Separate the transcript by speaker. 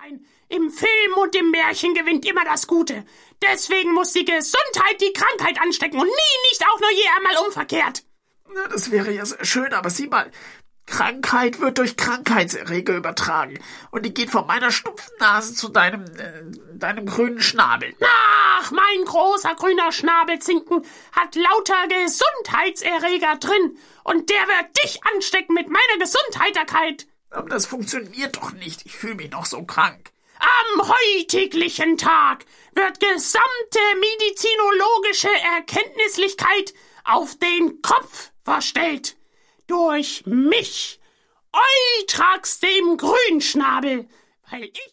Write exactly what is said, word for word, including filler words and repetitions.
Speaker 1: sein. Im Film und im Märchen gewinnt immer das Gute. Deswegen muss die Gesundheit die Krankheit anstecken und nie, nicht auch nur je einmal umverkehrt.
Speaker 2: Na, das wäre ja sehr schön, aber sieh mal, Krankheit wird durch Krankheitserreger übertragen. Und die geht von meiner Schnupfennase zu deinem, äh, deinem grünen Schnabel.
Speaker 1: Ach, mein großer grüner Schnabelzinken hat lauter Gesundheitserreger drin. Und der wird dich anstecken mit meiner Gesundheiterkeit.
Speaker 2: Aber das funktioniert doch nicht. Ich fühle mich noch so krank.
Speaker 1: Am heutiglichen Tag wird gesamte medizinologische Erkenntnislichkeit auf den Kopf verstellt. Durch mich, Eutrax dem Grünschnabel, weil ich